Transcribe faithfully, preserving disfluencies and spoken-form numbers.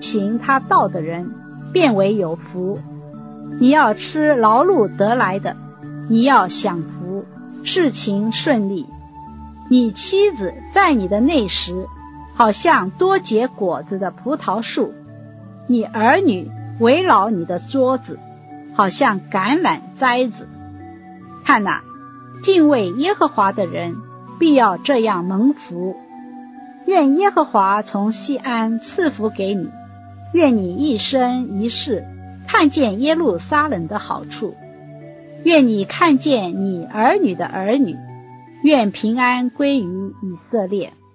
行他道的人，便为有福。你要吃劳碌得来的，你要享福，事情顺利。你妻子在你的内室，好像多结果子的葡萄树；你儿女围绕你的桌子，好像橄榄栽子。看哪，敬畏耶和华的人必要这样蒙福。愿耶和华从西安赐福给你，愿你一生一世看见耶路撒冷的好处，愿你看见你儿女的儿女，愿平安归于以色列。